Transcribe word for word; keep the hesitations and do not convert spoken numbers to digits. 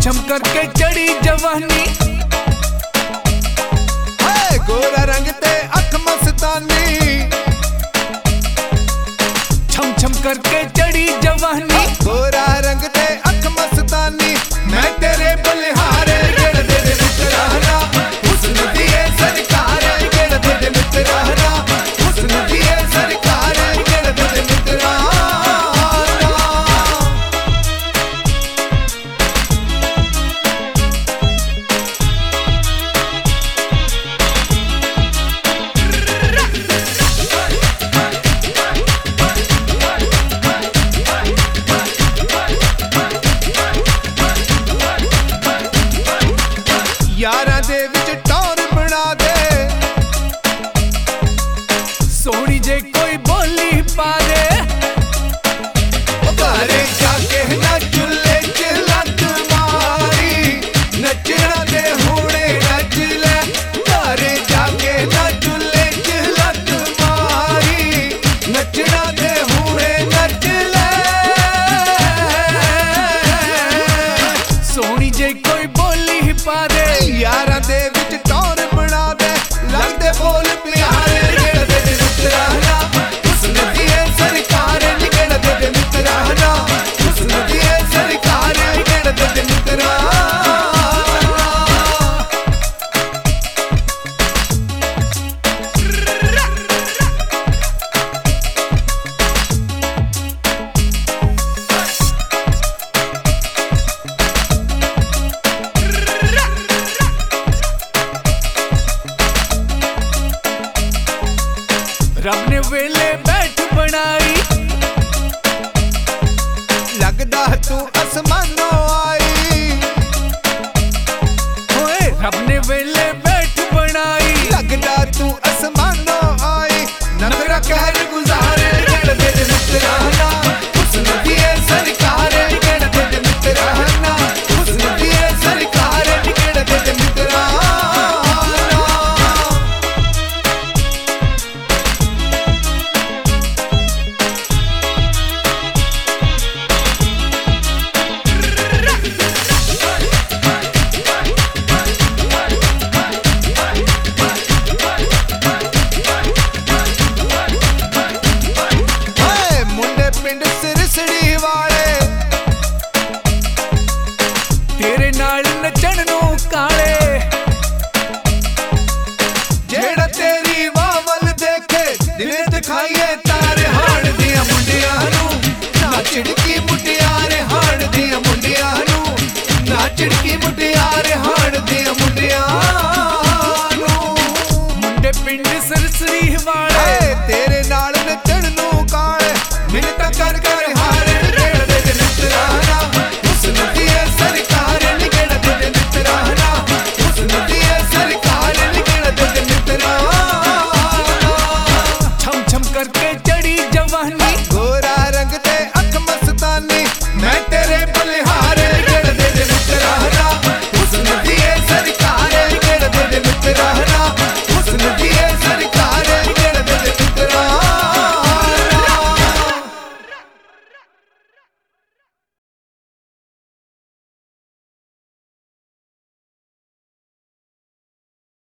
छम करके चढ़ी जवानी, गोरा रंग ते अख मस्तानी, छम छम करके चढ़ी जवानी, गोरा रंग ते अख मस्तानी। मैं तेरे बलिहारे गिण दे दे मित्राना, हुस्न दिए सरकार गिण दे दे मित्राना, हुस्न दिए सरकार गिण दे दे मित्राना। यारां दे विच टौर बना दे, सोहनी जे कोई बोली पा दे, घरे जाके ना चुल्हे च लत मारी, नचना दे हुणे नच ले। घरे जाके ना चुल्हे च लत मारी, नचना दे हुणे नच ले। सोहनी जे कोई बोली पा दे, यारां दे विच टौर बना दे, लगदे बोल प्यारे गिण दे दे मित्राना, हुस्न दिए सरकार गिण दे दे मित्राना, हुस्न दिए सरकार गिण दे दे मित्राना। रब ने वेले बैठ बनाई, लगदा तू